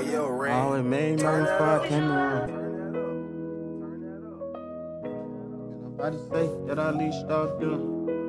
yo, Ray. I always made money before I came around. Nobody say that I leashed off them.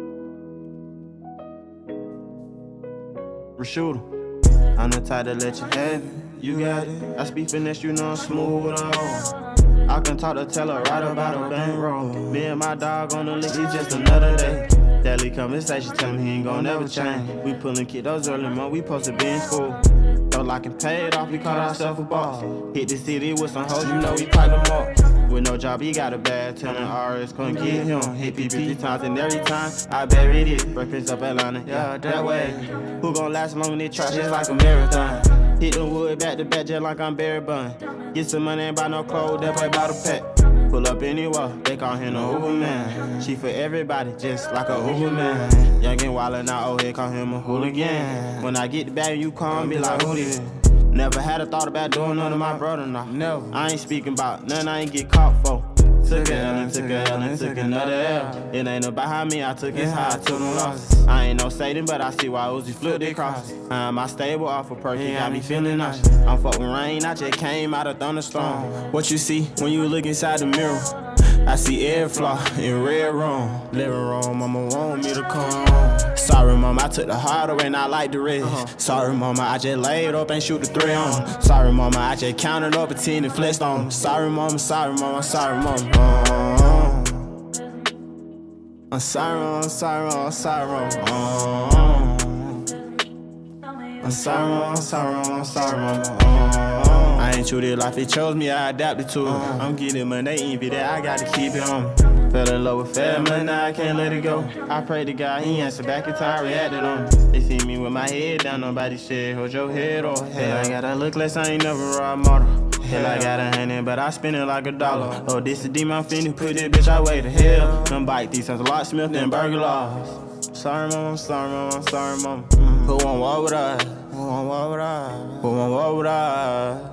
Rashooter, I'm the type to let you have it. You got it. I speak finesse, you know I'm smooth with on. I can talk to Teller right about a bankroll. Me and my dog on the lick, it's just another day. Daily conversation tell me he ain't gon' never change. We pulling kiddos early morning, we supposed to be in school. Though like and paid off, we caught ourselves a boss. Hit the city with some hoes, you know we pipe them up. With no job, he got a bad, telling RS couldn't get him. Hit PP times and every time I buried it. Breakfast up Atlanta, yeah, that way. Who gon' last long in this trash, it's like a marathon. Hit the wood back to back just like I'm Barry Bun. Get some money, ain't buy no clothes, that boy bout a pack. Pull up anywhere, they call him the Uber man. She for everybody, just like a Uber man. Young and wildin' out, oh, they call him a hooligan. When I get the bag, you call me like, who this? Never had a thought about doing none of my brother, nah. Never. I ain't speaking about none I ain't get caught for. Took a L and took a L and took another L. It ain't about how me, I took it high, I took them losses. I ain't no Satan, but I see why Uzi flipped it cross. My stable off a perk, he got me feeling nauseous. I'm fucking rain, I just came out of thunderstorm. What you see when you look inside the mirror? I see air flaw in red room. Living room, mama want me to come. Sorry, mama, I took the hard away and I like the rest. Sorry, mama, I just laid up and shoot the 3 on. Sorry, mama, I just counted up a 10 and flexed on. Sorry, mama, sorry, mama, sorry, mama. I'm sorry, mama, sorry, mama, sorry, mama. I'm sorry, mama, sorry, mama, sorry, mama. I ain't true to life, it chose me, I adapted to it. I'm getting money, they envy that, I gotta keep it on. Fell in love with fat money, now I can't let it go. I prayed to God, he answered back in time, reacted on it. They see me with my head down, nobody said, hold your head off. Hell, I gotta look less, I ain't never ride model. Hell, I got $100, but I spend it like $1. Oh, this is demon, I'm finna put this bitch away to hell. Them bite these sons, locksmith and burglar laws. Sorry, mama, sorry, mama, sorry, mama. Who want war with us? Who want war with us? Who want war with us?